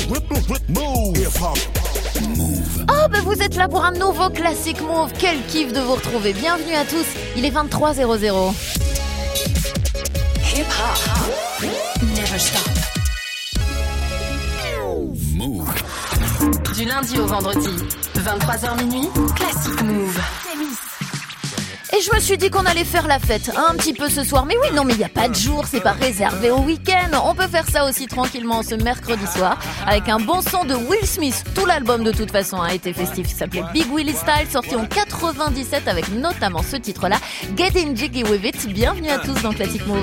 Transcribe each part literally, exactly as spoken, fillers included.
Oh, bah vous êtes là pour un nouveau classique Move. Quel kiff de vous retrouver. Bienvenue à tous. Il est vingt-trois heures. Hip Hop. Never stop. Move. Du lundi au vendredi, vingt-trois heures minuit, classique Move. Et je me suis dit qu'on allait faire la fête un petit peu ce soir. Mais oui, non, mais il n'y a pas de jour, c'est pas réservé au week-end. On peut faire ça aussi tranquillement ce mercredi soir avec un bon son de Will Smith. Tout l'album de toute façon a été festif. Il s'appelait Big Willie Style, sorti en quatre-vingt-dix-sept avec notamment ce titre-là, Getting Jiggy With It. Bienvenue à tous dans Classic Move.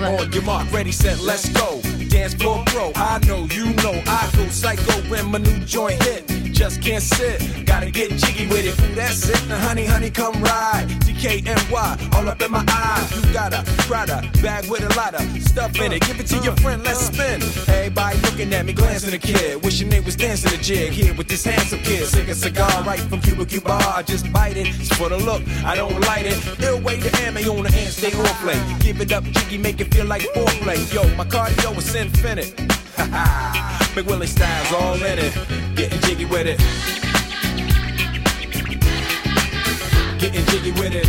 Just can't sit, gotta get jiggy with it. That's it, now honey, honey, come ride. G K N Y, all up in my eyes. You got a Prada bag with a lot of stuff in it. Give it to your friend, let's spin. Everybody looking at me, glancing at the kid. Wishing they was dancing a jig here with this handsome kid. Sick a cigar right from Cuba Cuba. I just bite it, it's for the look, I don't light it. Ill way to ammo on the hand, stay on play. Give it up, jiggy, make it feel like foreplay. Yo, my cardio is infinite. Ha ha. Big Willie Styles all in it, getting jiggy with it. Getting jiggy with it.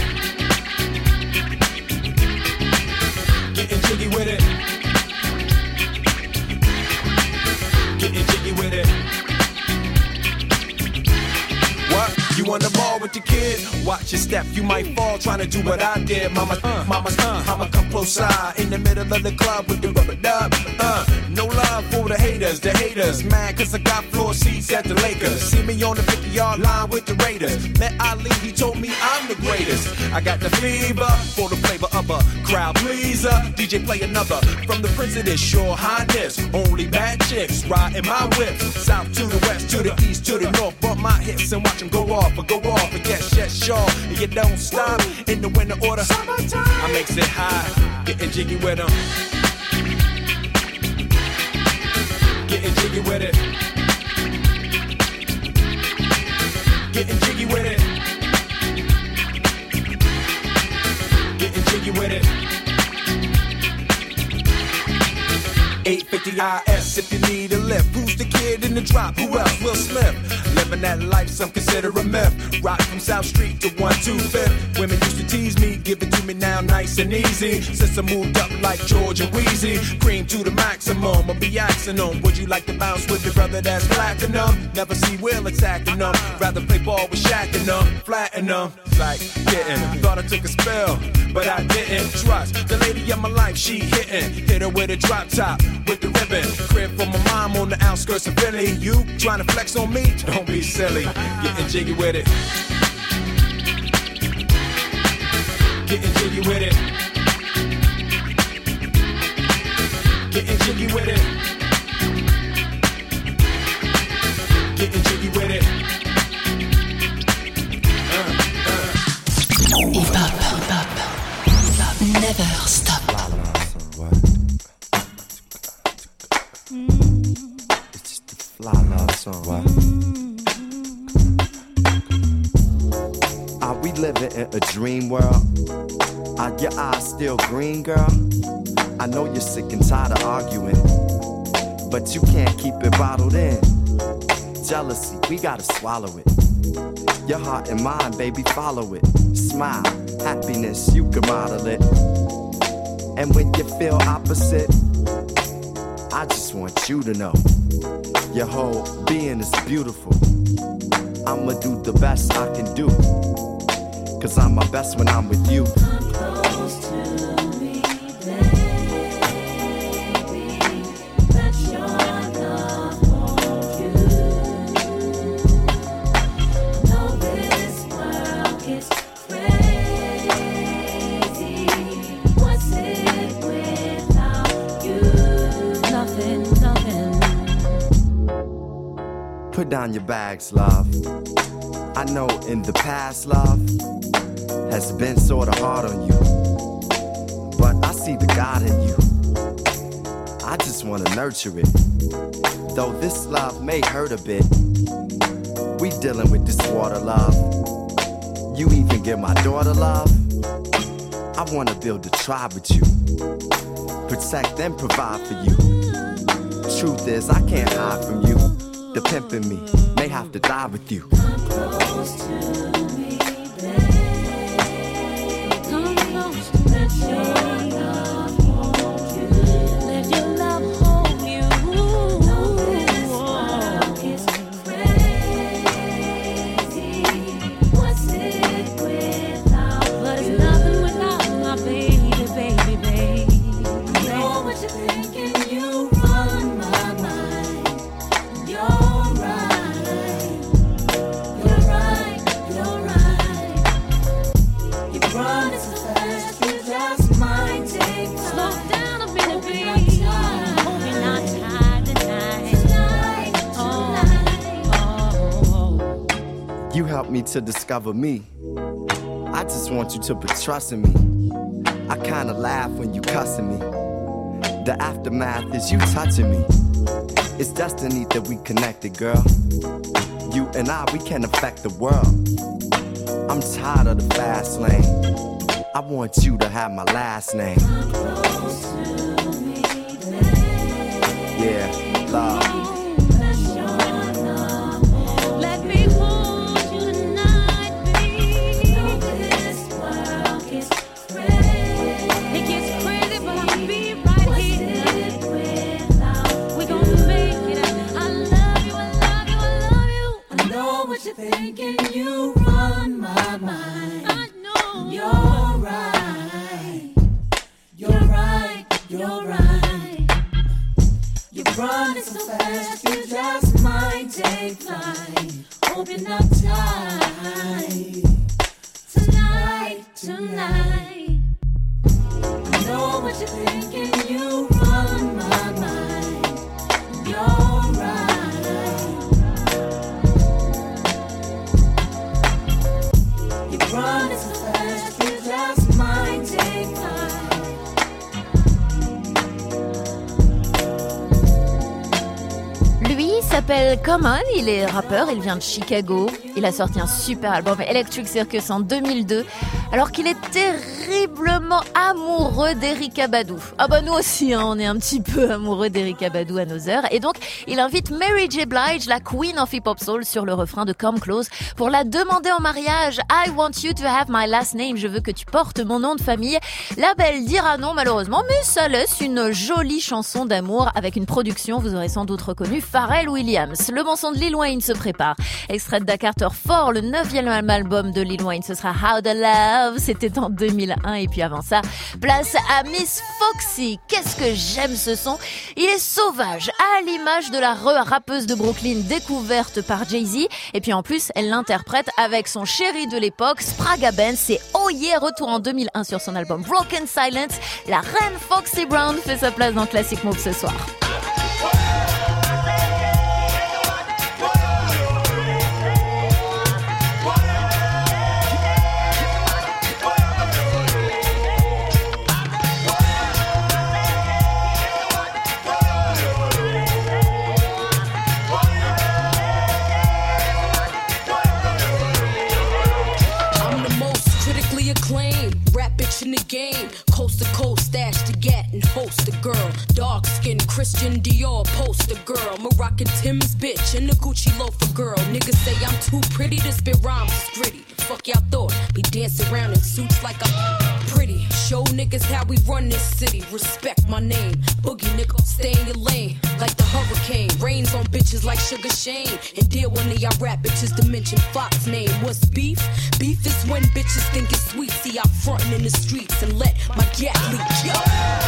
Getting jiggy with it. Getting jiggy with it. What? You on the ball with your kid? Watch your step, you might fall trying to do what I did. Mama, uh, mama, uh, I'ma come close side in the middle of the club with the rubber dub. Uh, no love for the haters, the haters. Mad cause I got floor seats at the Lakers. See me on the fifty-yard line with the Raiders. Met Ali, he told me I'm the greatest. I got the fever for the flavor of a crowd pleaser. D J play another from the Prince of this Your Highness. Only bad chicks riding my whip. South to the west, to the east, to the north. Bump my hips and watch them go off. Or go off and get shit sure. And you don't stop in the winter order. Summertime. I makes it high, getting jiggy with them. Getting jiggy with it. Getting jiggy with it. Getting jiggy with it. eight fifty I S if you need a lift. Who's the kid in the drop? Who else? Will Smith. Living that life, some consider a myth. Rock from South Street to one two fifth. Women used to tease me, give it to me now nice and easy. Since I moved up like George and Wheezy, cream to the maximum, I'll be axing them. Would you like to bounce with your brother that's platinum? Never see Will attacking them. Rather play ball with Shaq and them, flatten them. Like getting, thought I took a spell, but I didn't trust the lady of my life. She hitting, hit her with a drop top with the ribbon. Crib for my mom on the outskirts of Philly. You trying to flex on me? Don't be silly. Getting jiggy with it. Getting jiggy with it. Getting jiggy with it. Getting jiggy with it. Uh, uh. Hip hop, hip hop, hip hop, never stop. It's just a fly love song. What? Are we living in a dream world? Are your eyes still green, girl? I know you're sick and tired of arguing, but you can't keep it bottled in. Jealousy, we gotta swallow it. Your heart and mind, baby, follow it. Smile, happiness, you can model it. And when you feel opposite, I just want you to know your whole being is beautiful. I'ma do the best I can do, cause I'm my best when I'm with you. Come close to me, baby. Let your love hold you. Know this world gets crazy. What's it without you? Nothing, nothing. Put down your bags, love. I know in the past, love has been sorta hard on you, but I see the God in you. I just wanna nurture it. Though this love may hurt a bit, we dealing with this water, love. You even give my daughter love. I wanna build a tribe with you, protect and provide for you. Truth is, I can't hide from you. to pimping me. May have to die with you. Come close to me, babe. Come close to me. Let your love hold you. Let your love hold you. Know this world is crazy. What's it without but you? It's nothing without my baby, baby, baby. I know what you're thinking. You run my mind. You're right. You're right. You're right. You run as fast. You just might take time. Slow down a minute, baby. Hope you're not tired tonight. Tonight, tonight. Oh, oh, oh. You helped me to discover me. I just want you to put trust in me. I kinda laugh when you cussing me. The aftermath is you touching me. It's destiny that we connected, girl. You and I, we can affect the world. I'm tired of the fast lane. I want you to have my last name. Close to me, babe. Yeah, love. Let your love hold. Let me hold you tonight, baby. Know this world gets crazy. It gets crazy, but I'll be right here. We gonna make it. I love you, I love you, I love you. I know what you're thinking. You run my mind. I know. You're right. You're right. You're right. You run so fast, you just might take flight. Hope you're not tired. Tonight, tonight. I know what you're thinking. You run my mind. You're right. You run so fast, you just might take flight. Lui s'appelle Common, il est rappeur, il vient de Chicago. Il a sorti un super album Electric Circus en deux mille deux, alors qu'il est terriblement amoureux d'Erykah Badu. Ah bah nous aussi, hein, on est un petit peu amoureux d'Erykah Badu à nos heures. Et donc, il invite Mary J. Blige, la queen of hip-hop soul, sur le refrain de Come Close pour la demander en mariage. I want you to have my last name. Je veux que tu portes mon nom de famille. La belle dira non malheureusement, mais ça laisse une jolie chanson d'amour avec une production, vous aurez sans doute reconnu, Pharrell Williams. Le bon son de Lil Wayne se prépare. Extrait de Da Carter four, le neuvième album de Lil Wayne, ce sera How the Love. C'était en deux mille un et puis avant ça, place à Miss Foxy. Qu'est-ce que j'aime ce son. Il est sauvage, à l'image de la rappeuse de Brooklyn découverte par Jay-Z. Et puis en plus, elle l'interprète avec son chéri de l'époque, Spraga Benz. C'est Oh Yeah, retour en deux mille un sur son album Broken Silence. La reine Foxy Brown fait sa place dans Classic Move ce soir. In the game, coast to coast, stash to get and host a girl. Dark skin, Christian Dior, poster girl. Moroccan Tim's bitch and the Gucci loafer girl. Niggas say I'm too pretty to spit rhymes, it's gritty. Fuck y'all thought, be dancing around in suits like I'm pretty. Show niggas how we run this city. Respect my name, boogie nigga, stay in your lane. Like the hurricane, rains on bitches like Sugar Shane. And deal one of y'all rap bitches to mention Fox name. What's beef? Beef is when bitches think it's sweet. See, I'm frontin' in the streets and let my gat leak. Yo.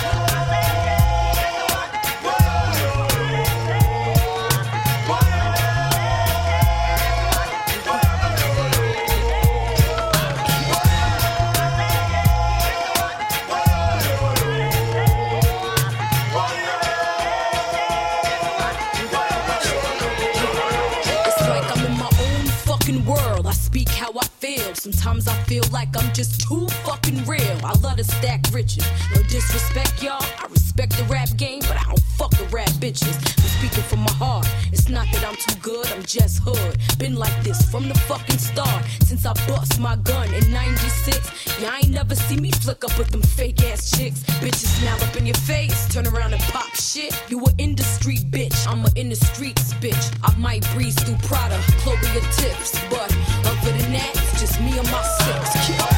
Sometimes I feel like I'm just too fucking real. I love to stack riches. No disrespect, y'all. I respect the rap game, but I don't fuck with rap bitches. I'm speaking from my heart. It's not that I'm too good, I'm just hood. Been like this from the fucking start. Since I bust my gun in ninety-six. Y'all ain't never see me flick up with them fake ass chicks. Bitches smile up in your face, turn around and pop shit. You a in the street bitch, I'm a in the streets bitch. I might breeze through Prada, Chloe or tips, but other than that, it's just me and my six. Yeah.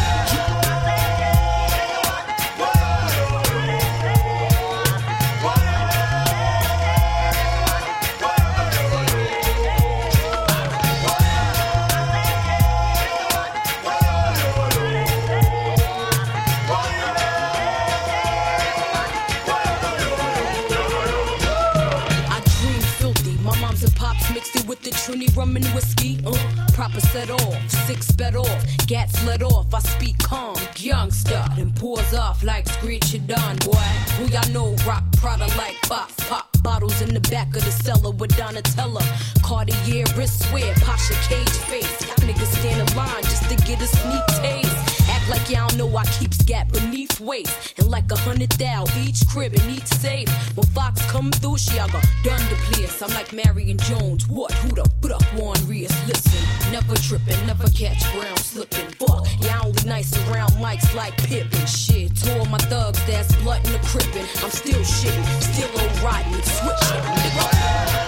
With the Trini rum and whiskey, uh, proper set off, six bet off, gats let off, I speak calm, youngster, then pours off like screech it done, boy. Who y'all know rock Prada like pop, pop bottles in the back of the cellar with Donatella, Cartier wristwear, Pasha cage face. Y'all niggas stand in line just to get a sneak taste. Act like y'all don't know I keep scat beneath waist. And like a hundred thou each crib and each safe. When Fox come through, she I got done the place. I'm like Marion Jones. What? Who the put up Juan Rios? Listen, never tripping, never catch brown slipping. Fuck, y'all only nice around mics like Pippin. Shit, two of my thugs that's blood in the crippin'. I'm still shitting, still on riding and switching, nigga.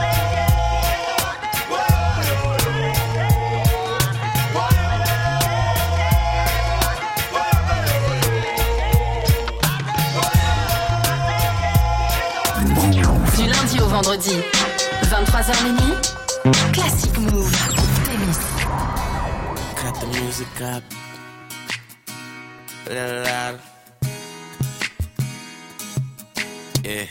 Du lundi au vendredi, vingt-trois heures minuit, Classic Move. Playlist. Cut the music up. A little louder. Yeah.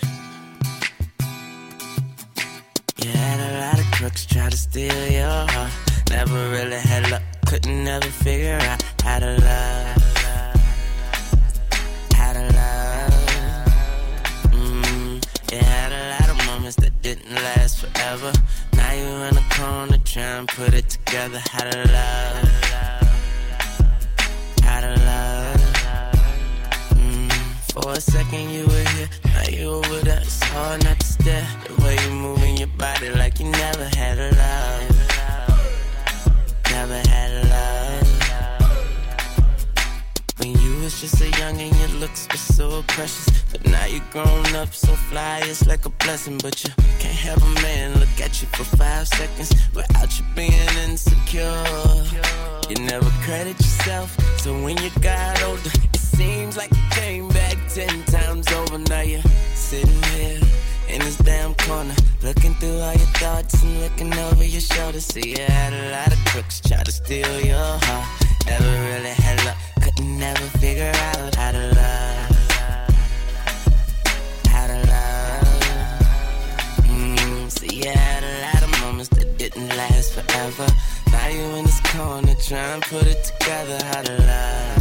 You had a lot of crooks try to steal your heart. Never really had luck, couldn't never figure out how to love. How to love. Mm, you had a lot of moments that didn't last forever. Now you in the corner trying to put it together. How to love. How to love. Mm, for a second you were here, now you over there. It's hard not to stare. The way you moving your body like you never had a love. Never had a love. When you was just a youngin', your looks were so precious. But now you grown up, so fly, it's like a blessing. But you can't have a man look at you for five seconds without you being insecure. You never credit yourself, so when you got older, it seems like you came back ten times over. Now you're sitting here in this damn corner, looking through all your thoughts and looking over your shoulder. See, you had a lot of crooks try to steal your heart. Never really had luck, couldn't never figure out how to love. How to love. Mm, see, you had a lot of moments that didn't last forever. Now you in this corner trying to put it together. How to love.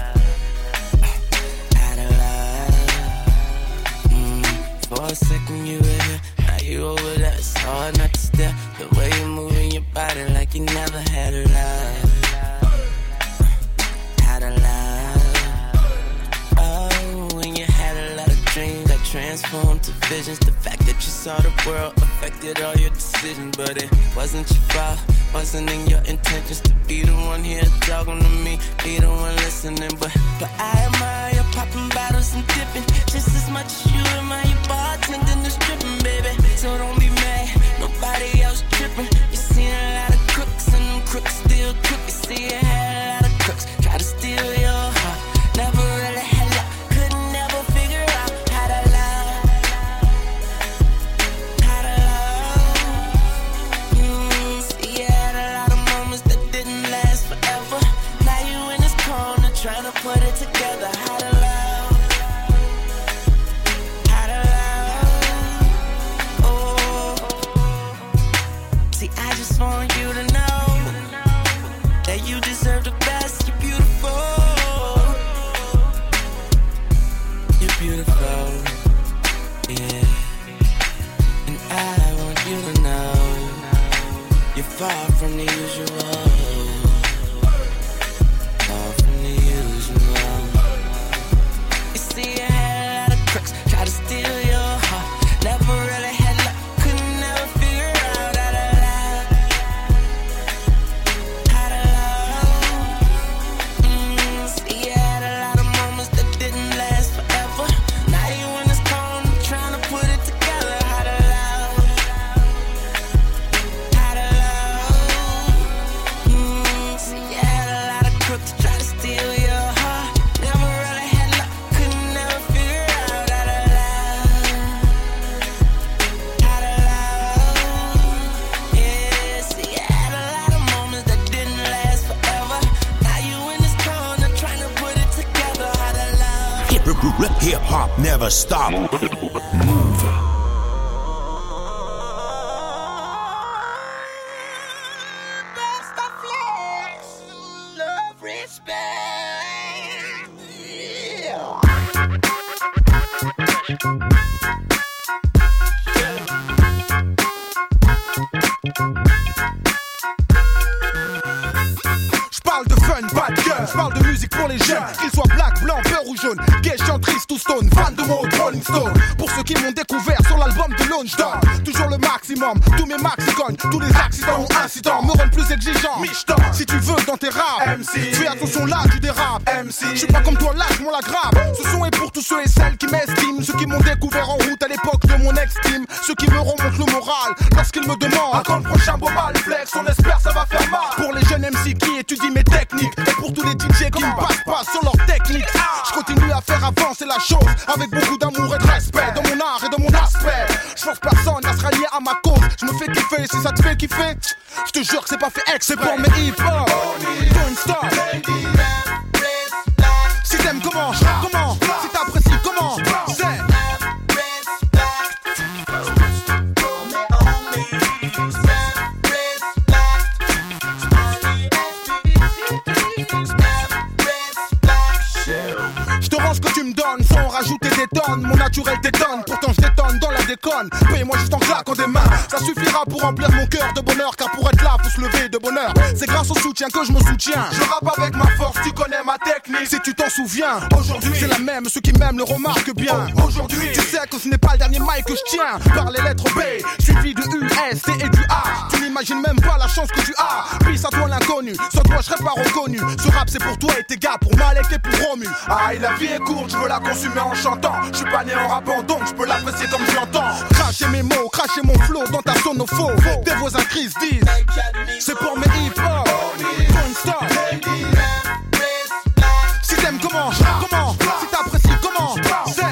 For a second you were here, now you over there. It's hard not to stare. The way you moving your body like you never had a love. Had a love. Oh, when you had a lot of dreams that transformed to visions. The fact that you saw the world affected all your decisions. But it wasn't your fault, wasn't in your intentions to be the one here talking to me, be the one listening. But, but I admire your popping bottles and dipping just as much as you admire your bartending and stripping, baby. So don't be mad, nobody else tripping. You seen a lot of crooks and them crooks still crook. You see you had a lot of crooks try to steal your heart. Never really had luck, couldn't never figure out how to love. How to love. Mm, see you had a lot of moments that didn't last forever. Now you in this corner trying to put it together. How to love. I just want you to know that you deserve the best. You're beautiful. You're beautiful. Yeah. And I want you to know you're far from the usual. Far from the usual. You see, I had a lot of crooks try to steal your heart. Never really had luck, couldn't never figure Hip hop never stop. Move. J'parle de fun, bad gueule, j'parle de musique pour les jeunes, qu'ils soient black, blanc, beurre ou jaune, gay, chant, triste ou stone, fan de mode Rolling Stone. Pour ceux qui m'ont découvert sur l'album de Launch Down, toujours le maximum, tous mes max cognent, tous les accidents ou incidents me rendent plus exigeant. Michton, si tu veux dans tes raps, M C, fais attention là, tu dérapes, M C. J'suis pas comme toi, lâche-moi la grappe. Ce son est pour tous ceux et celles qui m'estiment, ceux qui m'ont découvert en route à l'époque de mon ex-team, ceux qui me remontent le moral lorsqu'ils me demandent à quand le prochain beau mal flex, on espère ça va faire mal. Pour les jeunes M C qui étudient mes techniques, et pour tous les D J qui me passent pas sur leur technique, je continue à faire avancer la chose avec beaucoup d'amour et de respect dans mon art et dans mon aspect. Je force personne à se rallier à ma cause, je me fais kiffer, si ça te fait kiffer, je te jure que c'est pas fait exprès, c'est pour mes hip-hop. Don't stop. Si t'aimes comment, comment, si t'apprécies comment, c'est ce que tu me donnes, sans rajouter des tonnes. Mon naturel t'étonne, pourtant je détonne dans la déconne. Paye-moi juste en claquant des mains, ça suffira pour remplir mon cœur de bonheur. Car pour être là, faut se lever de bonheur. C'est grâce au soutien que je me soutiens. Je rappe avec ma force, tu connais ma technique. Si tu t'en souviens, aujourd'hui c'est la même. Ceux qui m'aiment le remarquent bien. Aujourd'hui, tu sais que ce n'est pas le dernier mail que je tiens. Par les lettres B, suivi de U, S, T et du A. Tu n'imagines même pas la chance que tu as. Peace à toi l'inconnu, sans toi je serais pas reconnu. Ce rap c'est pour toi et tes gars, pour Malek et pour Romu. Aïe, la vie est courte, je veux la consommer en chantant. Je suis pas né en rappant donc je peux l'apprécier comme je l'entends. Cracher mes mots, cracher mon flow dans ta sonopho. Des voix en crise disent c'est pour mes hip-hop. Don't stop. Si t'aimes comment, comment, si t'apprécies comment, c'est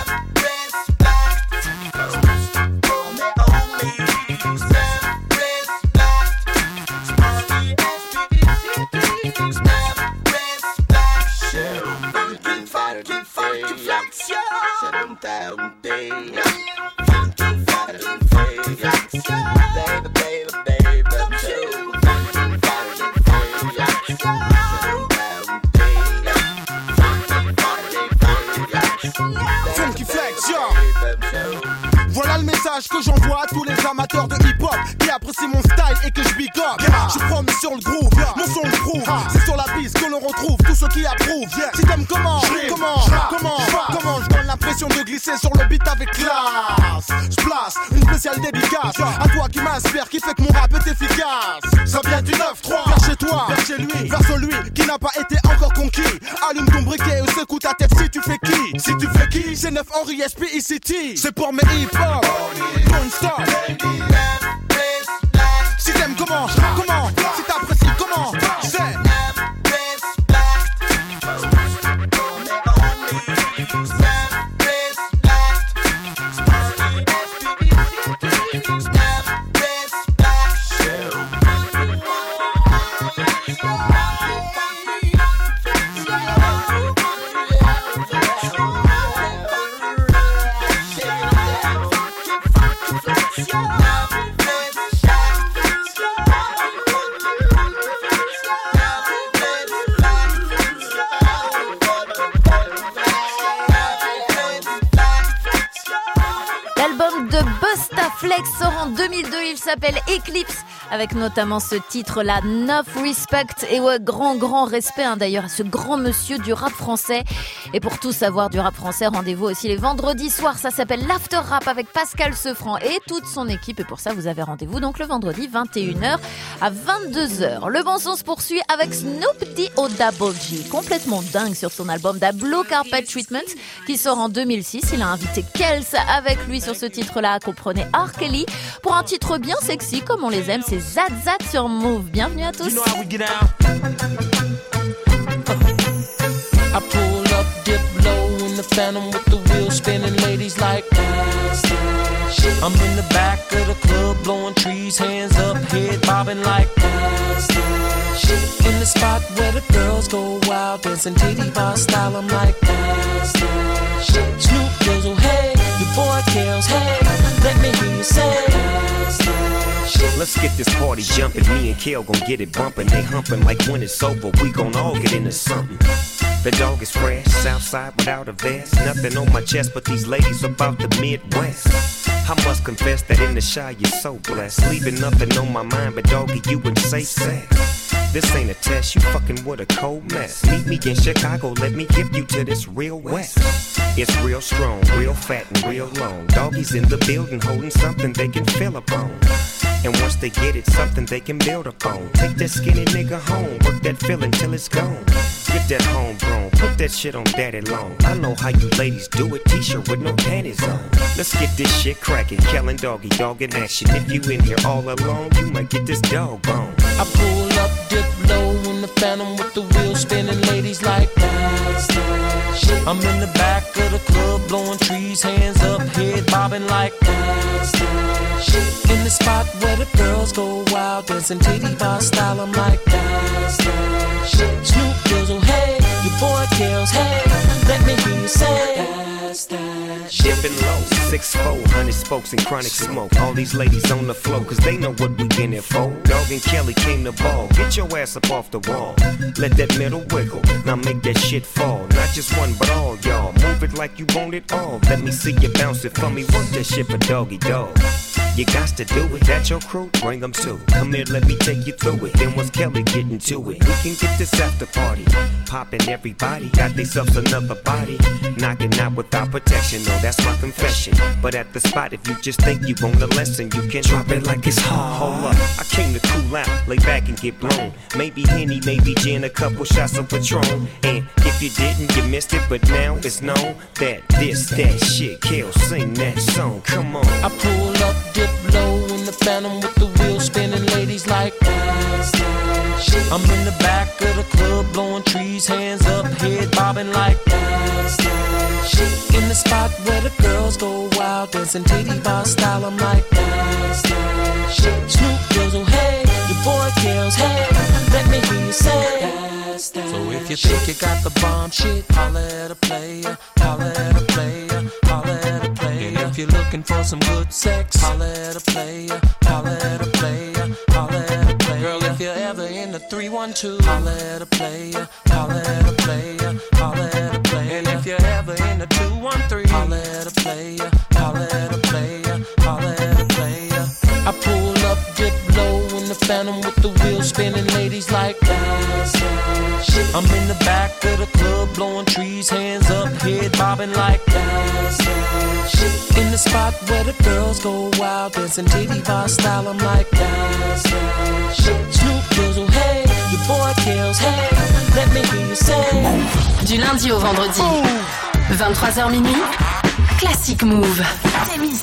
Funky Flex, yo. Voilà le message que j'envoie à tous les amateurs de hip-hop qui apprécient mon style et que je big up. Je promis sur le groove, mon son le prouve. C'est sur la piste que l'on retrouve tous ceux qui approuvent. Si t'aimes comment, comment, comment, comment, je donne l'impression de glisser sur le beat avec classe. Je place une spéciale dédicace à toi qui m'inspire, qui fait que mon rap est efficace. Ça vient du neuf trois, vers chez toi, vers chez lui, vers celui qui n'a pas été encore conquis. Allume ton briquet et secoue ta tête si tu fais qui. Si tu fais qui, c'est neuf Henry S P I C T. C'est pour mes hip-hop. Don't stop. Si t'aimes comment, comment, si t'apprécies comment, c'est Flex sort en deux mille deux, il s'appelle Eclipse, avec notamment ce titre-là, Enough Respect, et ouais, grand, grand respect hein, d'ailleurs à ce grand monsieur du rap français. Et pour tout savoir du rap français, rendez-vous aussi les vendredis soirs, ça s'appelle l'After Rap avec Pascal Sefranc et toute son équipe, et pour ça vous avez rendez-vous donc le vendredi vingt et une heures à vingt-deux heures. Le bon son se poursuit avec Snoop D O Double G, complètement dingue sur son album The Blue Carpet Treatment qui sort en deux mille six. Il a invité Kels avec lui sur ce titre-là, comprenez R. Kelly, pour un titre bien sexy comme on les aime, c'est Zat Zat sur Move. Bienvenue à tous. You know how we get out. I pull up, dip low in the Phantom with the wheels spinning, ladies like that's that shit. I'm in the back of the club blowing trees, hands up, head bobbing like that's that shit. In the spot where the girls go wild, dancing titty bar style, I'm like that's that shit. let's get this party jumping. Me and Kale gon' get it bumping. They humping like when it's over, we gon' all get into something. The dog is fresh, Southside without a vest. Nothing on my chest but these ladies about the Midwest. I must confess that in the shy you're so blessed. Leaving nothing on my mind but doggy, you in safe sex. This ain't a test, you fucking with a cold mess. Meet me in Chicago, let me give you to this real west. It's real strong, real fat and real long. Doggies in the building holding something they can feel upon. And once they get it, something they can build upon. Take that skinny nigga home, work that feeling till it's gone. Get that homegrown, put that shit on daddy long. I know how you ladies do it, t-shirt with no panties on. Let's get this shit cracking, Kellen Doggy, dog in action. If you in here all alone, you might get this dog bone. I pull up, dip low in the Phantom with the wheels spinning, ladies like that. I'm in the back of the club, blowing trees, hands up, head bobbing like that. In the spot where the girls go wild, dancing titty bar style, I'm like that. Snoop Dizzle, hey, your boy Kills, hey, let me hear you say that's that. Dipping low, six four, hundred spokes and chronic smoke. All these ladies on the floor, cause they know what we in it for. Dog and Kelly came to ball, get your ass up off the wall. Let that middle wiggle, now make that shit fall. Not just one, but all y'all, move it like you want it all. Let me see you bounce it for me, work that shit for doggy dog. You got to do it, that's your crew, bring them too. Come here, let me take you through it. Then once Kelly getting to it, we can get this after party. Poppin' everybody, got themselves another body. Knocking out without protection, no, that's my confession. But at the spot, if you just think you want a lesson, you can drop it like it's hard. Hold up, I came to cool out, lay back and get blown. Maybe Henny, maybe gin, a couple shots of Patron. And if you didn't, you missed it, but now it's known that this, that shit, Kill, sing that song, come on. I pull up, dip low in the Phantom with the wheels spinning, ladies like that. I'm in the back of the club, blowing trees, hands up, head bobbing like that. In the spot where the girls go wild, dancing titty bar style, I'm like that. Snoop Dizzle, hey, your boy Kills, hey, let me hear you say that's that. So if you think you got the bomb shit, holla at a player, holla at a player, holla at a player. And if you're looking for some good sex, holla at a player, holla at a player, holla at a player. Girl, if you're ever in the three one two, holla at a player, holla at a player, holla at a player. And if you're ever in the two one three, holla at a player, holla at a player, holla at a player. I pull up, dip low in the Phantom with the wheels spinning, ladies like that. I'm in the back of the club, blowing trees, hands up, head bobbing like that. In the spot where the girls go wild, dancing titty bar style, I'm like that. Snoop Dizzle, hey, your boy Kills, hey, let me hear you say. Du lundi au vendredi, vingt-trois heures minuit, Classic Move. Témis.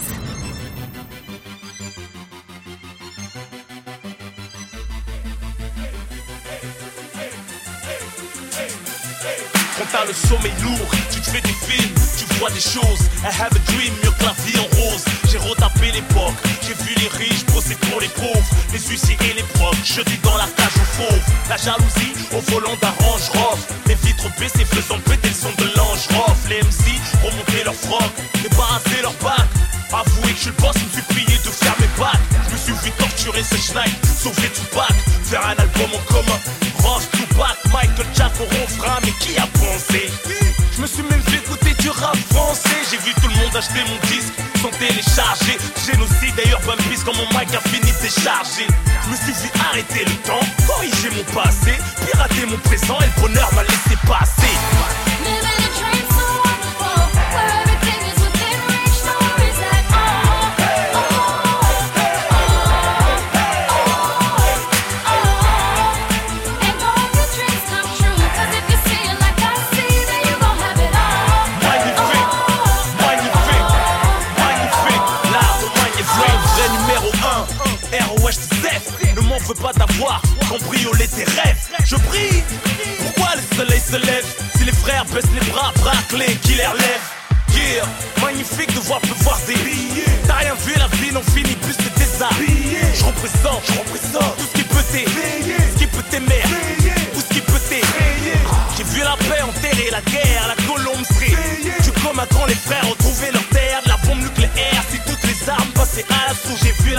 Quand t'as le sommeil lourd, tu te fais des films, tu vois des choses. I have a dream, mieux que la vie en rose. J'ai retapé l'époque, j'ai vu les riches bosser pour les pauvres, les huissiers et les procs, jetés dans la cage aux fauves. La jalousie au volant d'un Range Rover, les vitres baissées faisant péter le son de l'ange Rof. Les M C remontaient leur froc, débarrasser leur bac. Avouez que je suis le boss, il me suis prié de faire mes bacs. Je me suis vu torturer ce schneid, sauver Tupac, faire un album en commun. Ross, Tupac, Michael Jackson, refrain, mais qui a pensé? Je me suis même fait écouter du rap français. J'ai vu tout le monde acheter mon disque sans télécharger. Génocide d'ailleurs, Bum Beast quand mon mic a fini de décharger. Je me suis vu arrêter le temps, corriger mon passé, pirater mon présent et le bonheur m'a laissé passer. Je veux pas t'avoir, cambrioler tes rêves. Je prie, pourquoi le soleil se lève? Si les frères baissent les bras, braquent les qui les relèvent. Yeah, magnifique de voir pleuvoir des billets. T'as rien vu, la vie n'en finit plus que des arts. Je représente, je représente tout ce qui peut t'aider, ce qui peut t'aimer, ou ce qui peut t'aider. J'ai vu la paix enterrer la guerre, la colombe serait du commun quand les frères retrouvaient leur terre. De la bombe nucléaire, si toutes les armes passaient à l'assaut. J'ai vu la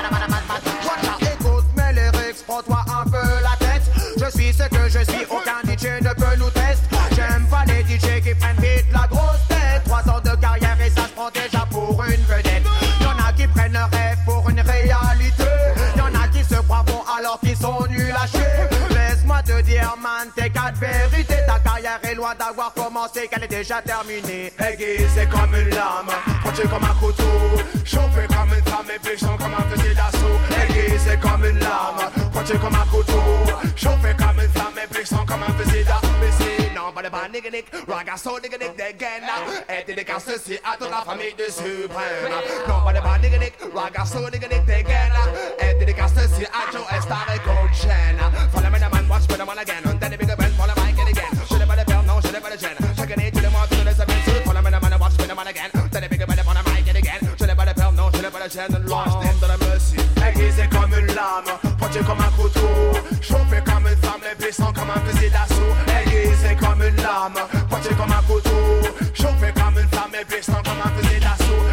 commencé qu'elle est déjà terminée. Aiguisée comme une lame, pointée comme un couteau, chauffée comme une femme et puissant comme un fusil d'assaut. Aiguisée comme une lame, pointée comme un couteau, chauffée comme une femme et puissant comme un fusil d'assaut. Non, pas de bas nigga nick, ragasso nigga nick dégaine. Et dédicace ceci à toute la famille du suprême. Non, pas de bas nigga nick, ragasso nigga nick dégaine. Et dédicace ceci à Joe Star et Cold Chain. Follow me the man, watch me the man again. And then the bigger band, follow my again. Je n'ai pas de peur, non, je n'ai pas de gêne. Chaque année, tous les mois, tous les semaines, sur follow me the man, watch me the man again. Then the bigger band, follow my again. Je n'ai pas de peur, non, je n'ai pas de gêne. Lost in the mercy. Aiguisé comme une lame, pointé comme un couteau, chauffé comme une femme, les puissants comme un fusil d'assaut. Aiguisé comme une lame, pointé comme un couteau, chauffé comme une femme, les puissants comme un fusil d'assaut.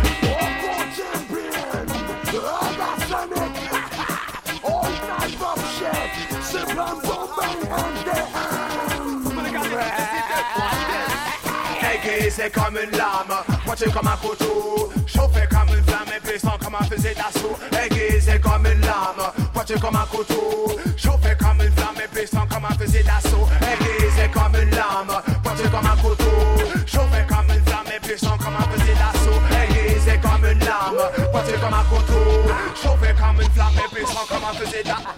Aiguisé comme une lame, pointé comme un couteau, chauffé comme une flamme et puissant comme un fusil d'assaut. Aiguisé comme une lame, pointé comme un couteau, chauffé comme une flamme et puissant comme un fusil d'assaut. Aiguisé comme une lame, pointé comme un couteau, chauffé comme une flamme et puissant comme un fusil d'assaut. Aiguisé comme une lame, pointé comme un couteau, chauffé comme une flamme et puissant comme un fusil d'assaut.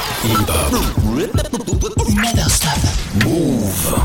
Never stop. Move.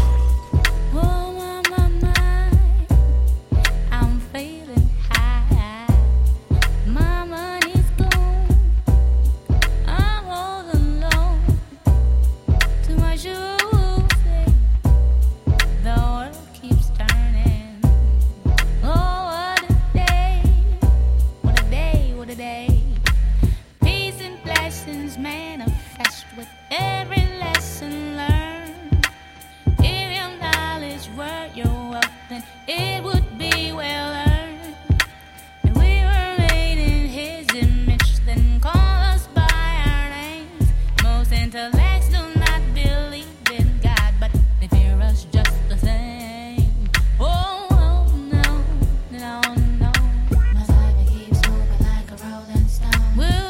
Manifest with every lesson learned. If your knowledge were your wealth, then it would be well earned. If we were made in His image, then call us by our names. Most intellects do not believe in God, but they fear us just the same. Oh, oh no, no, no. My life keeps moving like a rolling stone. Well,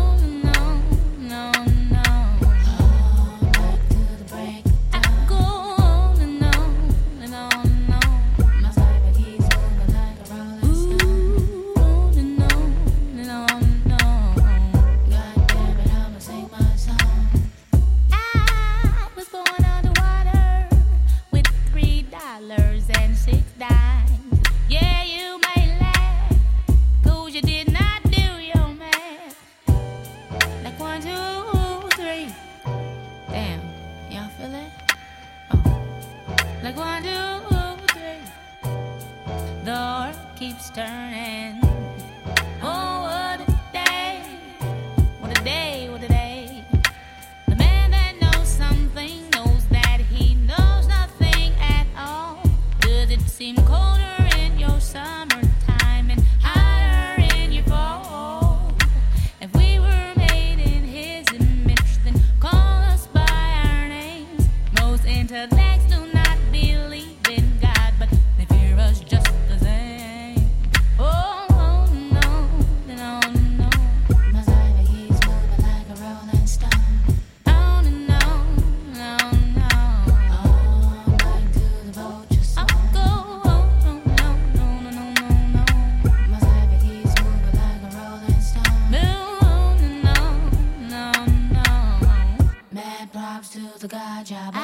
keeps turning. Oh, what a day, what a day, what a day. The man that knows something knows that he knows nothing at all. Does it seem colder in your summertime and hotter in your fall? If we were made in His image, then call us by our names. Most intellects do not believe in God, but they fear us just the same. Oh, oh no, no, no. My life keeps moving like a rolling stone. Oh, no, no, no. Oh, back to the vulture song. I'll go, oh, no, no, no, no, no, no. My life keeps moving like a rolling stone. No, no, no, no. Mad props to the God job.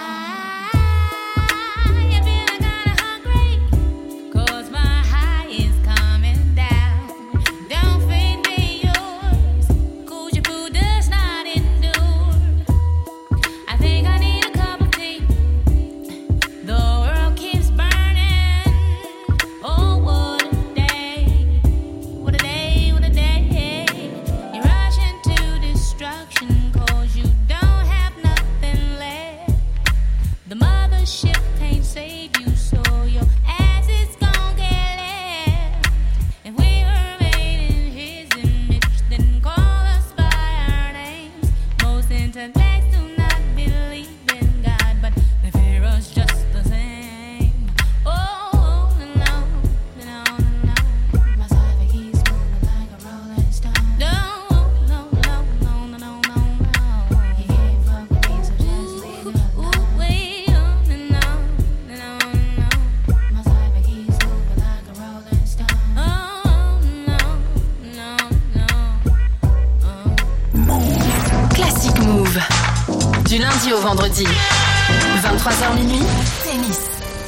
Move. Du lundi au vendredi. vingt-trois heures minuit, tennis.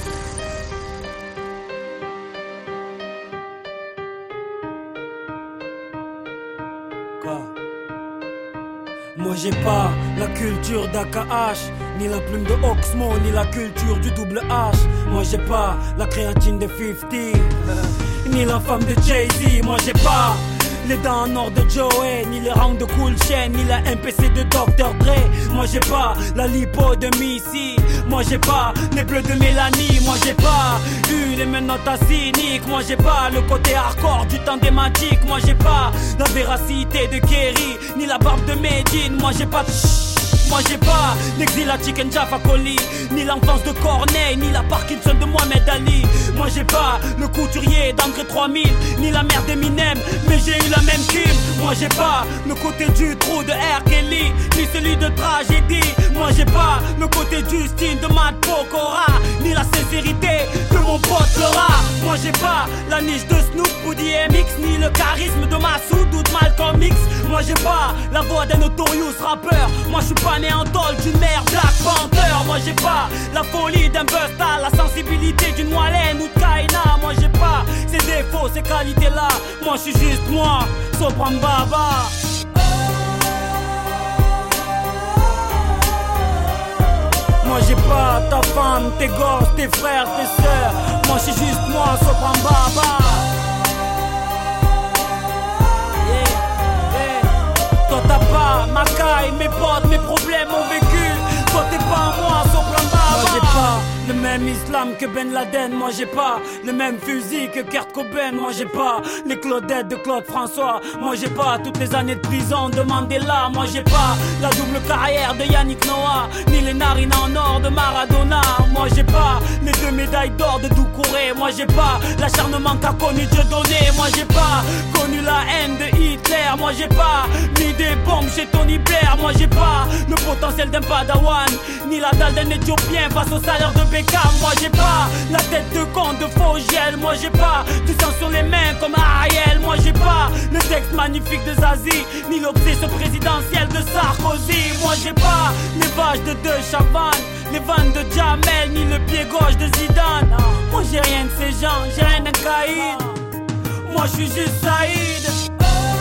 Moi j'ai pas la culture d'A K H, ni la plume de Oxmo, ni la culture du double H. Moi j'ai pas la créatine de cinquante, ni la femme de Jay-Z. Moi j'ai pas les dents en or de Joey, ni les rangs de Cool Chain, ni la M P C de docteur Dre. Moi j'ai pas la lipo de Missy. Moi j'ai pas les bleus de Mélanie. Moi j'ai pas eu les menottes à cynique. Moi j'ai pas le côté hardcore du temps des magiques. Moi j'ai pas la véracité de Kerry, ni la barbe de Medine. Moi j'ai pas de Moi j'ai pas l'exil à Chicken Jaffa Coli, ni l'enfance de Corneille, ni la Parkinson de Mohamed Ali. Moi j'ai pas le couturier d'André trois mille, ni la mère d'Eminem, mais j'ai eu la même team. Moi j'ai pas le côté du trou de R. Kelly, ni celui de Tragédie. Moi j'ai pas le côté Justine de Matt Pokora, ni la sincérité de mon pote Laura. Moi j'ai pas la niche de Snoop ou D M X, ni le charisme de Massoud ou de Malcolm X. Moi j'ai pas la voix d'un notorious rappeur. Moi je suis pas né en tôle d'une mère Black Panther. Moi j'ai pas la folie d'un Busta, la sensibilité d'une Moilène ou de Kaina. Moi j'ai pas ces défauts, ces qualités là. Moi je suis juste moi, Sopran Baba. Moi j'ai pas ta femme, tes gosses, tes frères, tes sœurs. Moi je suis juste moi, Sopran Baba. Toi t'as pas ma caille, mes potes, mes problèmes ont vécu. Toi t'es pas moi, Sopran Baba. Moi j'ai pas le même islam que Ben Laden. Moi j'ai pas le même fusil que Kurt Cobain. Moi j'ai pas les Claudettes de Claude François. Moi j'ai pas toutes les années de prison de Mandela. Moi j'ai pas la double carrière de Yannick Noah, ni les narines en or de Maradona. Moi j'ai pas les deux médailles d'or de Doucouré. Moi j'ai pas l'acharnement qu'a connu Dieudonné. Moi j'ai pas connu la haine de Hitler. Moi j'ai pas mis des bombes chez Tony Blair. Moi j'ai pas le potentiel d'un padawan, ni la dalle d'un éthiopien face au salaire de Beckham. Moi j'ai pas la tête de con de Fogiel. Moi j'ai pas du sang sur les mains comme Ariel. Moi j'ai pas le texte magnifique de Zazie, ni l'obsession présidentielle de Sarkozy. Moi j'ai pas les vaches de De Chavannes, les vannes de Jamel, ni le pied gauche de Zidane. Moi j'ai rien de ces gens, j'ai rien d'un caïd. Moi je suis juste Saïd.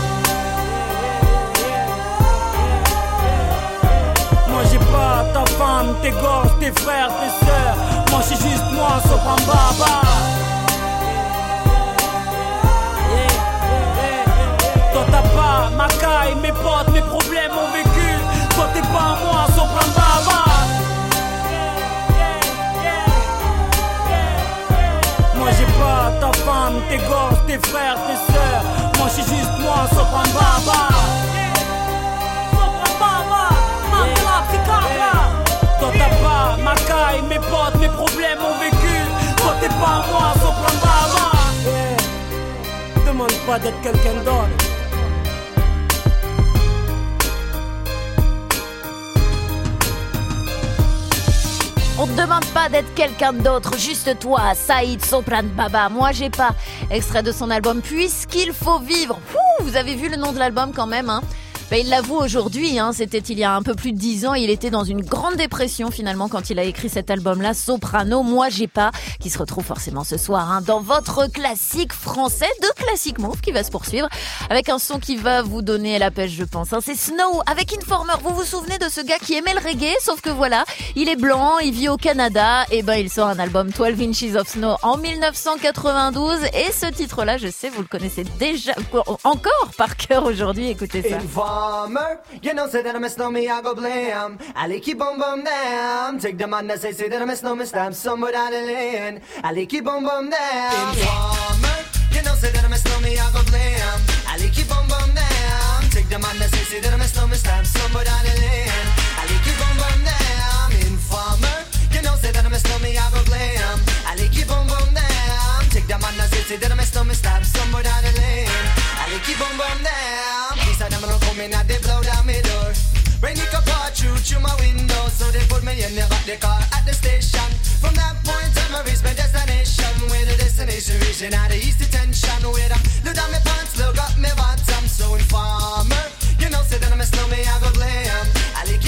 Moi j'ai pas ta femme, tes gosses, tes frères, tes sœurs. Moi je suis juste moi, Sopran Baba. Toi t'as pas ma caille, mes potes, mes problèmes ont vécu. Toi t'es pas moi, Sopran Baba. Moi j'ai pas ta femme, tes gosses, tes frères, tes sœurs. Moi je suis juste moi, Sopran Baba. Toi t'as pas ma caille, mes potes, mes problèmes ont vécu. Toi t'es pas moi, Sopran Baba. Yeah. Demande pas d'être quelqu'un d'autre. On te demande pas d'être quelqu'un d'autre, juste toi, Saïd Sopran Baba. Moi j'ai pas. Extrait de son album Puisqu'il faut vivre. Ouh, vous avez vu le nom de l'album quand même, hein? Ben, il l'avoue aujourd'hui, hein, c'était il y a un peu plus de dix ans, il était dans une grande dépression finalement quand il a écrit cet album-là, Soprano, Moi j'ai pas, qui se retrouve forcément ce soir hein, dans votre classique français de Classic Move qui va se poursuivre avec un son qui va vous donner la pêche je pense. Hein. C'est Snow avec Informer, vous vous souvenez de ce gars qui aimait le reggae, sauf que voilà, il est blanc, il vit au Canada, et ben il sort un album douze Inches of Snow en dix-neuf cent quatre-vingt-douze et ce titre-là, je sais, vous le connaissez déjà encore par cœur aujourd'hui, écoutez ça. Informer, you know, say that I miss no me, I go blam. I keep on bum down. Take the man that say, say that I miss no me, stab somewhere down the lane. I keep on bum down. Informer, you know, say that I miss no me, I go blam. I keep on bum down. Take the man that say, say that I miss no me, stab somewhere down the lane. I keep on bum down. Informer, you know, say that I miss no me, I go blam. I keep on bum down. Take the man that say, say that I miss no me, stab somewhere down the lane. I keep on bum down. These are them don't come in and they blow down my door. Rain it up all through through my window, so they put me in the back the car at the station. From that point on, I reach my destination. Where the destination reaching out the east detention. Where I look down my pants, look up my bottom. So informer, you know, say that I miss no me, I go glam. I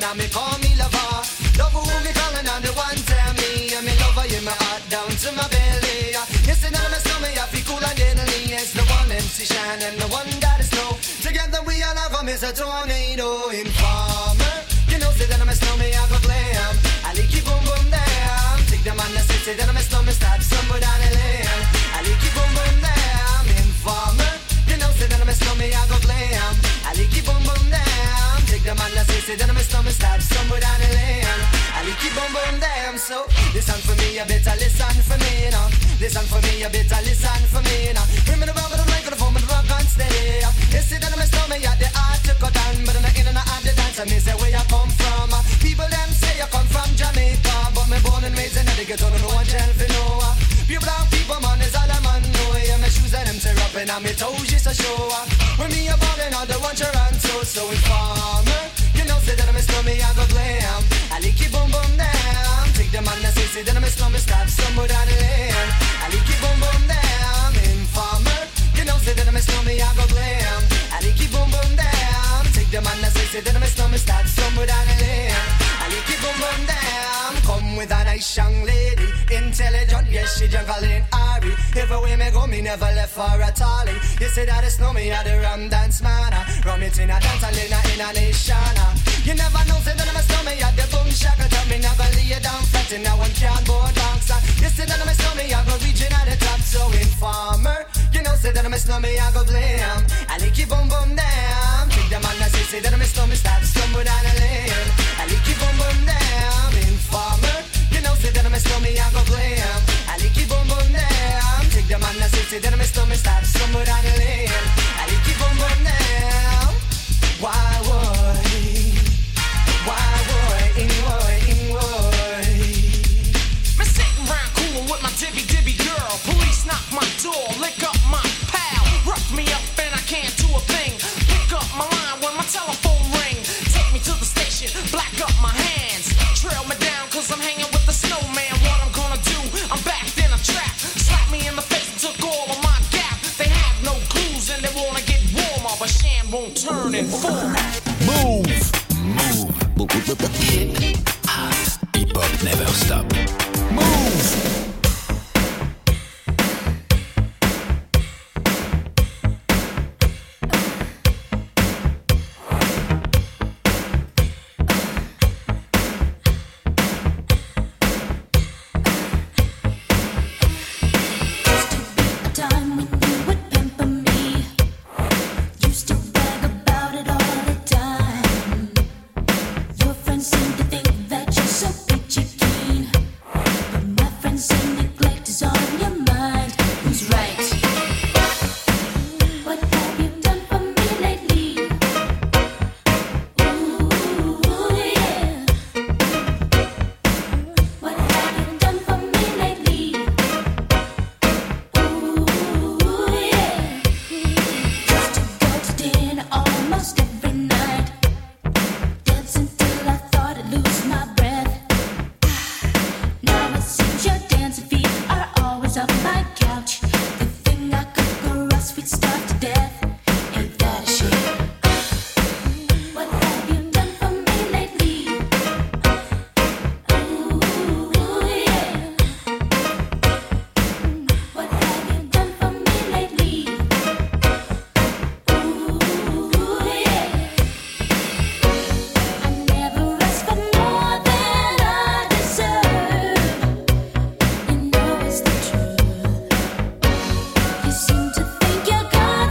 now me call me lover. Love who me calling on the one tell me. I'm in love in my heart down to my belly. You see now my stomach, I feel cool and deadly. It's the one M C Shine and the one that is snow. Together we all have a miss a tornado. Informer, you know say that I'm a snowman, I go blam. I like you boom boom damn. Take the man that say say that I'm a snowman, stab somebody down the lane. I like you boom boom damn. Informer, you know say that I'm a snowman, I go blam. I like you boom boom damn. Take the man that say say that I'm a snowman, stab somebody down the lane. I like you boom boom damn. So listen for me, you better listen for me now. Listen for me, you better listen for me now. Bring me the rubber, the microphone, the rock and steady. You see that I'm a snowman, yeah, the art to cut down, but I'm not in and out of the dance. I mean say where you come from. People them say you come from Jamaica, but me born and raised in the ghetto, no one tell for no. Pure brown people, man, is all I'm on. No, yeah, my shoes and them tear up and I'm toes just a show. When me a ballin' all the one you run so, so informer. You know, say that I'm a slummy, I go glam. I like you boom boom damn. Take the man that say, say that I'm a slummy, stab somebody down the lane. I like you boom boom damn. Informer. You know, say that I'm a slummy, I go glam. I like you boom boom damn. Take the man that say, say that I'm a slummy, stab somebody down the lane. I like you boom boom damn. Come with a nice young lady, intelligent, yes she juggling Ari. Everywhere me go, me never left for a tally. You say that it's no me, I the rum dance man. Rum it in a dance, and in a, in a nation. You never know, say that I'm a snowman, I the boom shaka. Tell me never lay you down flat in a one cardboard box. You say that I'm a snowman, I go reaching at the top. So informer, you know, say that I'm a snowman, I go blame. I like you boom boom damn. Take the man that say, say that I'm a snowman, stop somewhere down the lane. I like you boom boom damn. Informer, you know, say that I'm a snowman, I go blame. I like you boom boom damn. Take the man that say, say that I'm a snowman, stop somewhere down the lane. I like you boom boom damn. Why would, why would, in would, in would. Me sitting round cool with my dibby dibby girl. Police knock my door, lick up my pal. Rough me up and I can't do a thing. Pick up my line when my telephone ring. Take me to the station, black up my hands. Trail me down cause I'm hanging with the snowman. What I'm gonna do, I'm backed in a trap. Slap me in the face and took all of my gap. They have no clues and they wanna get warmer, but Shan won't turn and fall. Move, move. Hip hop never stop. Move. Seem to think you got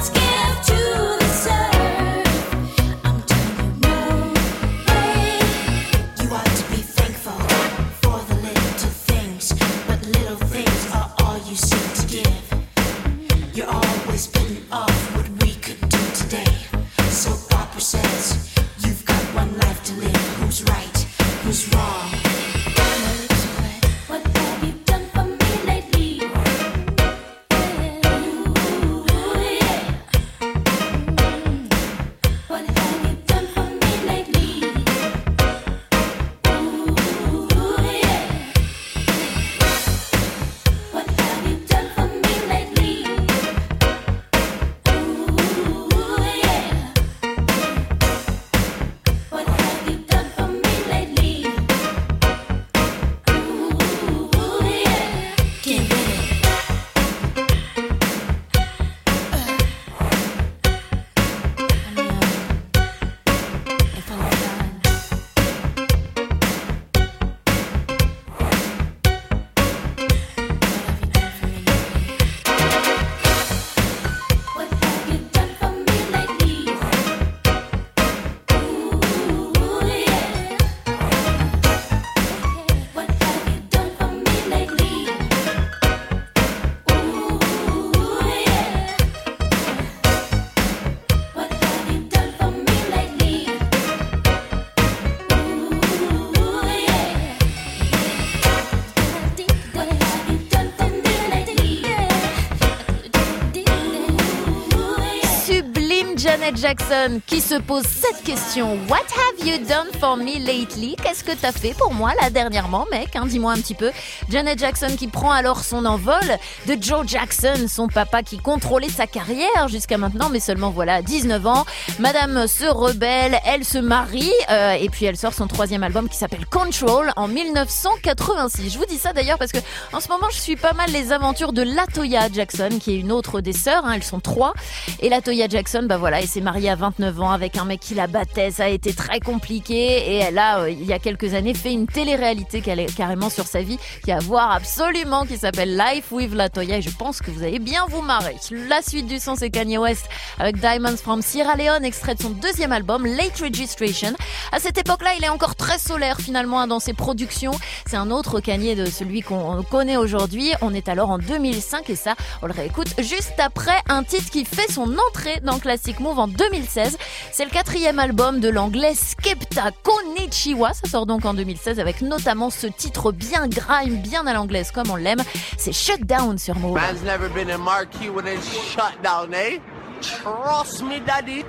Janet Jackson qui se pose cette question. What have you done for me lately? Qu'est-ce que t'as fait pour moi là dernièrement, mec, hein, dis-moi un petit peu. Janet Jackson qui prend alors son envol, de Joe Jackson, son papa qui contrôlait sa carrière jusqu'à maintenant, mais seulement voilà, à dix-neuf ans. Madame se rebelle, elle se marie, euh, et puis elle sort son troisième album qui s'appelle Control en dix-neuf cent quatre-vingt-six. Je vous dis ça d'ailleurs parce que en ce moment je suis pas mal les aventures de LaToya Jackson, qui est une autre des sœurs, hein, elles sont trois. Et LaToya Jackson, bah voilà, elle s'est mariée à vingt-neuf ans avec un mec qui la battait, ça a été très compliqué, et elle a, euh, il y a quelques années, fait une télé-réalité carrément sur sa vie, qui a à voir absolument, qui s'appelle Life with LaToya, et je pense que vous allez bien vous marrer. La suite du son, c'est Kanye West avec Diamonds from Sierra Leone, extrait de son deuxième album, Late Registration. À cette époque-là, il est encore très solaire finalement dans ses productions. C'est un autre Kanye de celui qu'on connaît aujourd'hui. On est alors en deux mille cinq et ça, on le réécoute juste après un titre qui fait son entrée dans Classic Move en deux mille seize. C'est le quatrième album de l'anglais Skepta, Konnichiwa. Ça sort donc en deux mille seize avec notamment ce titre bien grime, bien à l'anglaise comme on l'aime. C'est Shut Down sur Move. Man's never been in marquee when it's shut down, eh? Trust me, daddy.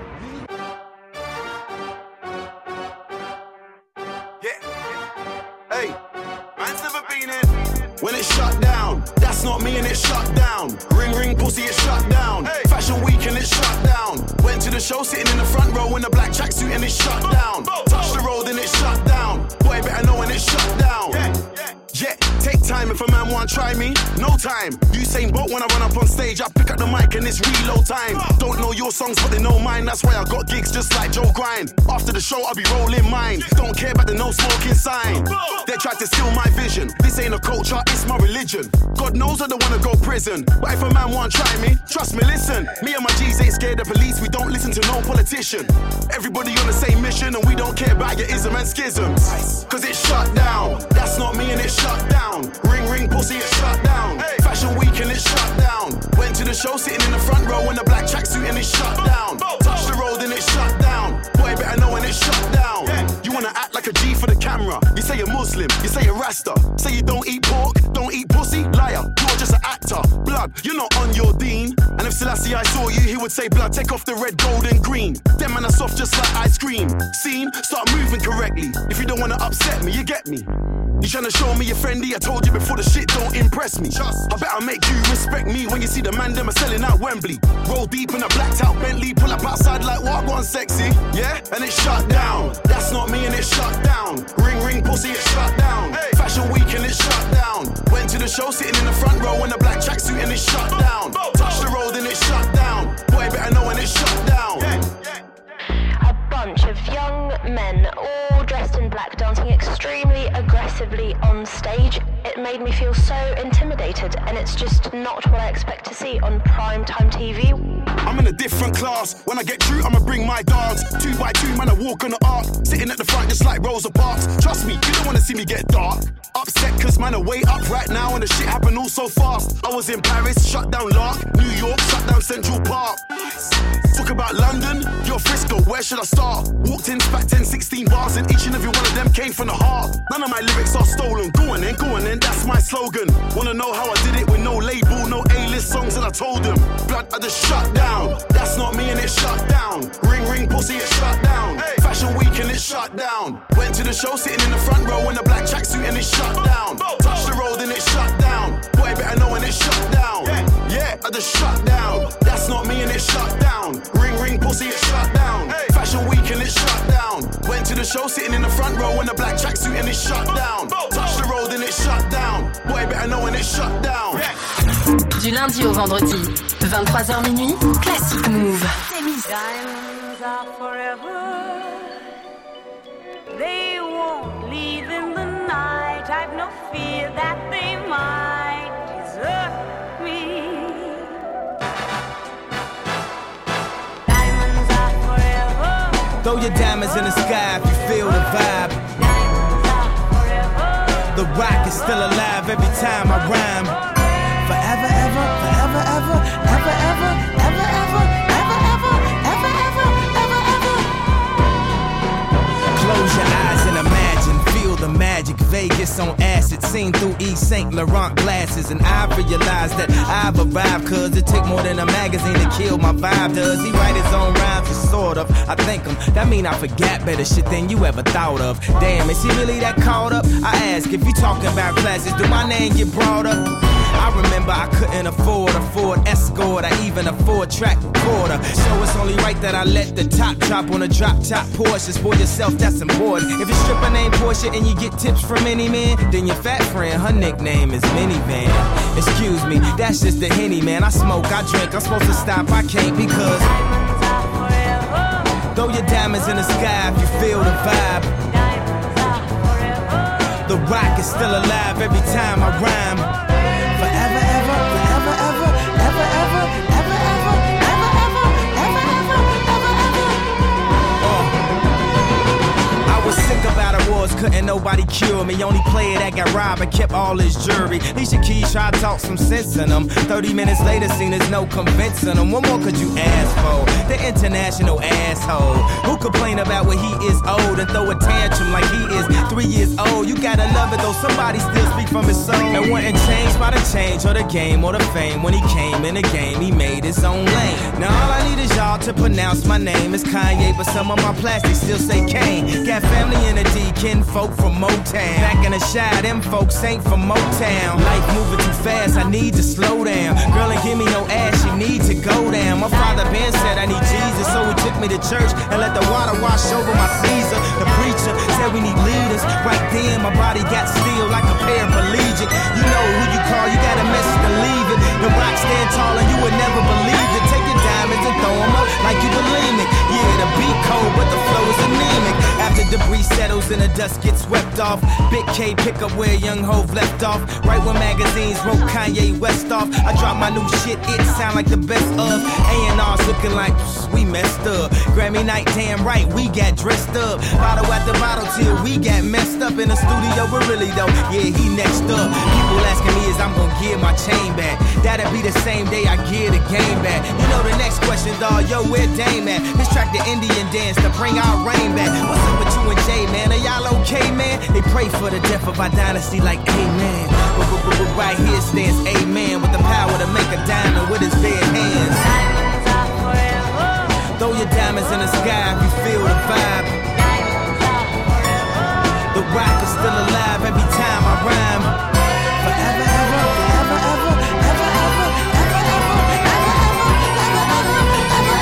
Hey, man's never been in. When it's shut down, that's not me and it's shut down. Ring ring pussy, it's shut down. Hey. Fashion week and it's shut down. Went to the show sitting in the front row in a black tracksuit and it's shut down. Touch the road and it's shut down. Boy better know when it's shut down. Yeah, yeah. Yeah, take time if a man want try me. No time. Usain Bolt when I run up on stage, I pick up the mic and it's reload time. Don't know your songs but they know mine. That's why I got gigs just like Joe Grind. After the show I'll be rolling mine. Don't care about the no smoking sign. They tried to steal my vision. This ain't a culture, it's my religion. God knows I don't wanna go prison, but if a man want try me, trust me, listen. Me and my G's ain't scared of police. We don't listen to no politician. Everybody on the same mission and we don't care about your ism and schisms. Cause it's shut down. That's not me and it's shut down. Ring ring pussy, it's shut down. Hey. Fashion week and it's shut down. Went to the show sitting in the front row in a black tracksuit and it's shut down. Touch the road and it's shut down. Boy better know when it's shut down. Hey. You wanna act like a G for the camera. You say you're Muslim, you say you're Rasta. Say you don't eat pork, don't eat pussy. Liar, you're just an actor. Blood, you're not on your dean. And if Selassie I saw you, he would say blood, take off the red, gold and green. Them man are soft just like ice cream. Scene, start moving correctly. If you don't wanna upset me, you get me. You tryna show me you're friendly? I told you before the shit don't impress me. I better make you respect me when you see the man them are selling out Wembley. Roll deep in a blacked out Bentley, pull up outside like what one sexy. Yeah, and it's shut down. That's not me and it's shut down. Ring ring pussy, it's shut down. Hey. Fashion week and it's shut down. Went to the show sitting in the front row in a black tracksuit and it's shut down. Touch the road and it's shut down. Boy better know when it's shut down. Yeah. A bunch of young men all dressed in black dancing extremely aggressively on stage. It made me feel so intimidated and it's just not what I expect to see on primetime T V. I'm in a different class. When I get through, I'ma bring my dogs. Two by two, man, I walk on the arc. Sitting at the front just like Rosa Parks. Trust me, you don't wanna see me get dark. Upset cause man, are way up right now and the shit happened all so fast. I was in Paris, shut down Lark. New York, shut down Central Park. Talk about London, you're Frisco, where should I start? Walked in, spat ten, sixteen bars and each and every one of them came from the heart. None of my lyrics are stolen. Go on then, go on then, that's my slogan. Wanna know how I did it with no label, no A-list songs, and I told them blood, I just shut down. That's not me and it's shut down. Ring ring pussy, it's shut down. Hey. Fashion week and it's shut down. Went to the show sitting in the front row in a black tracksuit and it's shut down. Touch the road and it's shut down. Boy better know when it's shut down. Yeah, yeah, I just shut down. That's not me and it's shut down. Ring ring pussy, it's shut down. Hey. Fashion week and it's shut down. Went to the show sitting in the front row in a black tracksuit and it's shut down. Touch the road and it's shut down. Boy better know when it's shut down. Du lundi au vendredi, vingt-trois heures minuit, Classic Move. Diamonds are forever. They won't leave in the night. I've no fear that they might desert me. Diamonds are forever. Throw your diamonds in the sky if you feel the vibe. Diamonds are forever. The rock is still alive every time I rhyme. Forever, ever, forever, ever, ever, ever, ever, ever, ever, ever, ever, ever, ever, ever. Close your eyes and imagine, feel the magic. Vegas on acid, seen through Yves Saint Laurent glasses. And I realized that I've arrived, cause it take more than a magazine to kill my vibe. Does he write his own rhymes? Or sort of. I thank him. That mean I forgot better shit than you ever thought of. Damn, is he really that caught up? I ask, if you talking about classes, do my name get brought up? I remember I couldn't afford a Ford Escort, I even a four-track recorder. So it's only right that I let the top drop on a drop-top Porsche. For yourself, that's important. If your stripper named Portia and you get tips from any man, then your fat friend, her nickname is Minivan. Excuse me, that's just the Henny, man. I smoke, I drink, I'm supposed to stop, I can't because throw your diamonds in the sky if you feel the vibe. The rock is still alive every time I rhyme. Forever, ever, forever, ever, ever, ever, ever, ever, ever, ever, ever, ever, ever, ever. Oh. I was sick about awards, couldn't nobody cure me. Only player that got robbed and kept all his jewelry. Alicia Keys tried to talk some sense in them. Thirty minutes later, seen there's no convincing them. What more could you ask for? The international asshole who complain about when he is old and throw a tantrum like he is three years old. You gotta love it though, somebody still speak from his soul. And wasn't changed by the change or the game or the fame. When he came in the game, he made his own lane. Now all I need is y'all to pronounce my name. It's Kanye, but some of my plastics still say Kane. Got family in the D, kin folk from Motown. Back in the shy, them folks ain't from Motown. Life moving too fast, I need to slow down. Girl ain't give me no ass, she need to go down. My father Ben said I need Jesus, so he took me to church and let the water wash over my Caesar. The preacher said we need leaders. Right then my body got still like a paraplegic. You know who you call, you got a message to leave it. The rock stand tall and you would never believe it. Take your diamonds and throw them up like you believe it. Yeah, the beat cold, but the flow is anemic. After debris settles and the dust gets swept off, Big K pick up where Young Hov left off. Right when magazines wrote Kanye West off, I drop my new shit, it sound like the best of. A and R's looking like we messed up. Grammy night, damn right, we got dressed up. Bottle after bottle till we got messed up in the studio, but really though, yeah, he next up. People asking me is I'm gonna give my chain back. That'll be the same day I give the game back. You know the next question, dawg, yo, where Dame at? This track the Indian dance to bring our rain back. What's up with you and Jay, man? Are y'all okay, man? They pray for the death of our dynasty like amen. But, but, but, but right here stands amen with the power to make a diamond with his bare hands. Throw your diamonds in the sky if you feel the vibe. The rock is still alive every time I rhyme. Forever, ever, forever, ever, ever, ever, ever, ever, ever, ever, ever,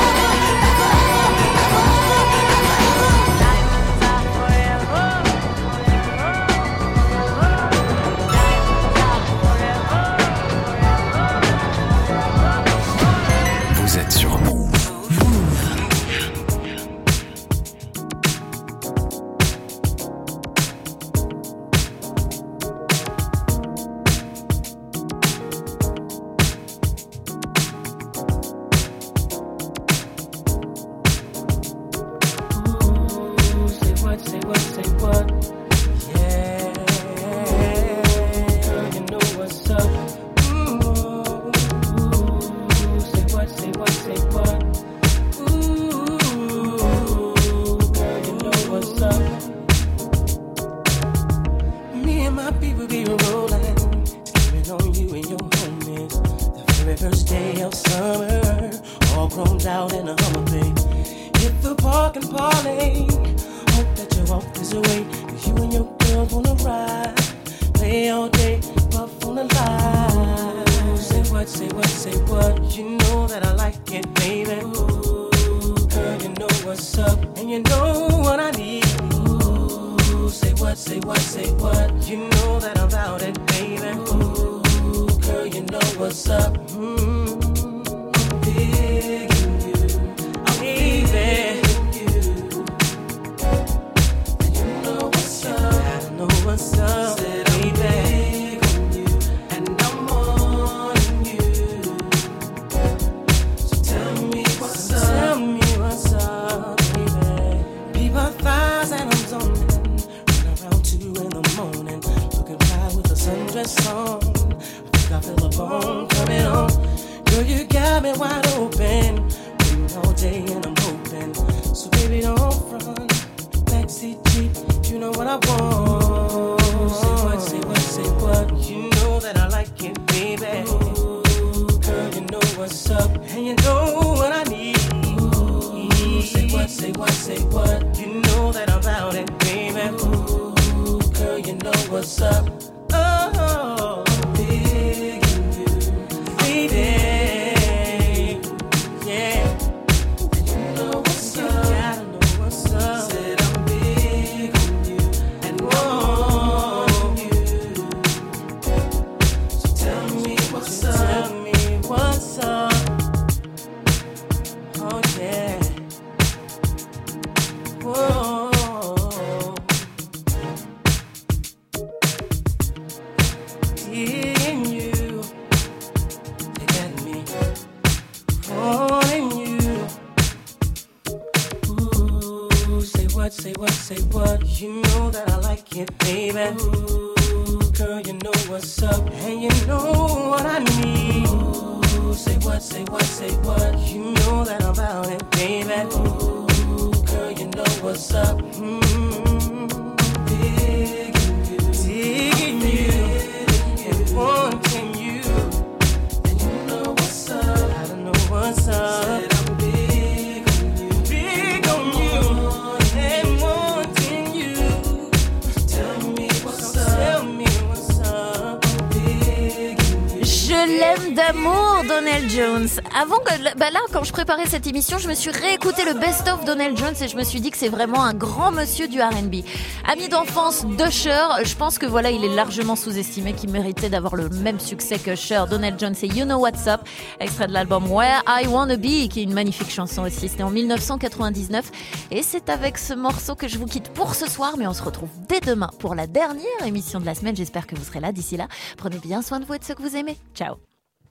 Vous êtes sur Move. You know what I want. Say what, say what, say what. You like it, baby. Ooh, girl, you know what's up, and you know what I need. Ooh, say what, say what, say what. You know that I'm about it, baby. Ooh, girl, you know what's up. Oh, big in you, baby. Yeah, and you know what's up. You gotta know what's up. Said I'm big on you and want you. So tell me what's up. Tell me what's up. Oh yeah. Whoa. Seeing you, you got me wanting you. Ooh, say what, say what, say what. You know that I like it, baby. Ooh, girl, you know what's up, and you know what I need. Ooh, say what, say what, say what. You know that I'm about it, baby. Ooh, girl, you know what's up. Mm-hmm. Big in you, digging you, and wanting you. And you know what's up. I don't know what's up. Said I'm big on you, big on you, and wanting you. Tell me what's up. Tell me what's up. Big in you. Je l'aime d'amour, Donell Jones. Avant que, bah là, quand je préparais cette émission, je me suis réécouté le best-of Donell Jones et je me suis dit que c'est vraiment un grand monsieur du R and B. Ami d'enfance d'Usher, je pense que voilà, il est largement sous-estimé, qu'il méritait d'avoir le même succès que Usher. Donell Jones et You Know What's Up, extrait de l'album Where I Wanna Be, qui est une magnifique chanson aussi. C'était en dix-neuf cent quatre-vingt-dix-neuf et c'est avec ce morceau que je vous quitte pour ce soir, mais on se retrouve dès demain pour la dernière émission de la semaine. J'espère que vous serez là d'ici là. Prenez bien soin de vous et de ceux que vous aimez. Ciao.